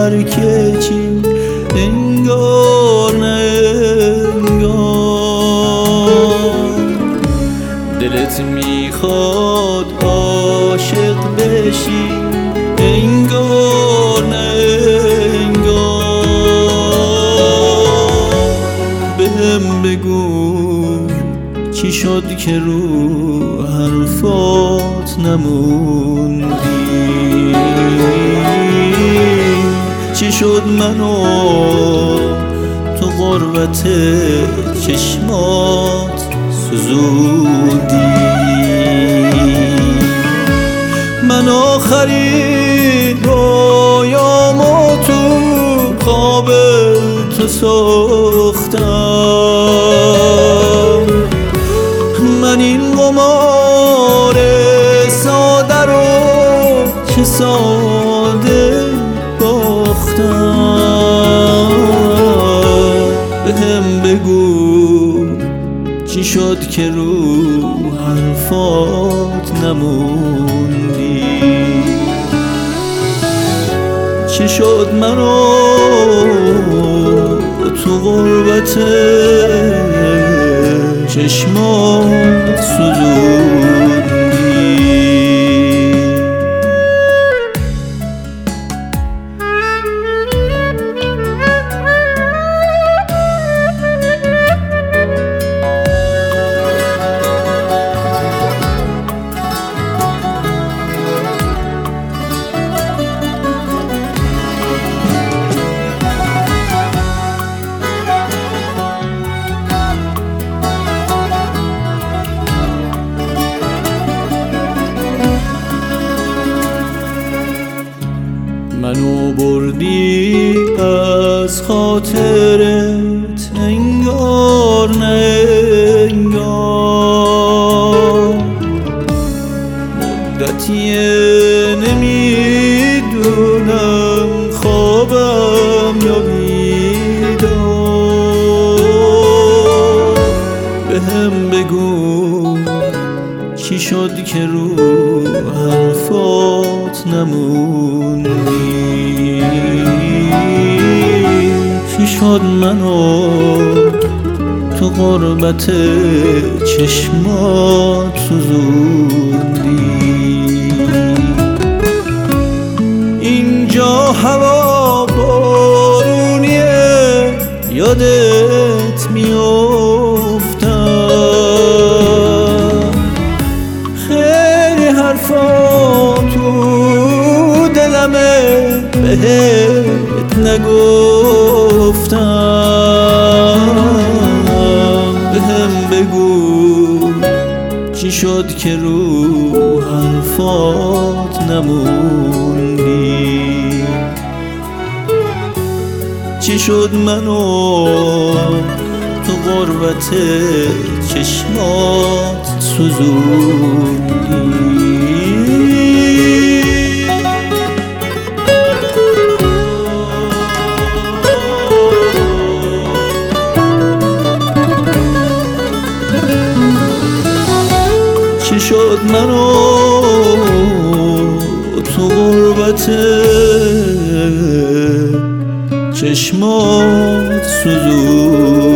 ترک چی انگار نه انگار. دلت میخواد عاشق بشی انگار نه انگار. بهم بگو چی شد که رو حرفات نموندی؟ چی شد منو تو غربت چشمات سوزوندی؟ من آخرین رویامو تو خواب تو ساختم. من این قمار ساده رو چه ساده باختم. بهم بگو چی شد که رو حرفات نموندی؟ چی شد منو تو غربت چشمات سوزوندی؟ منو بردی از خاطرت انگار نه انگار. مدتیه نمیدونم خوابم یا بیدار. بهم بگو چی شد که رو حرفات نموندی؟ چی شد منو تو غربت چشمات سوزوندی؟ اینجا هوا بارونیه یادت میافتم. خیلی حرفا تو دلمه بهت نگفتم. بهم بگو چی شد که رو حرفات نموندی؟ چی شد منو تو غربت چشمات سوزوندی؟ چی شد منو تو غربت چشمات سوزوندی؟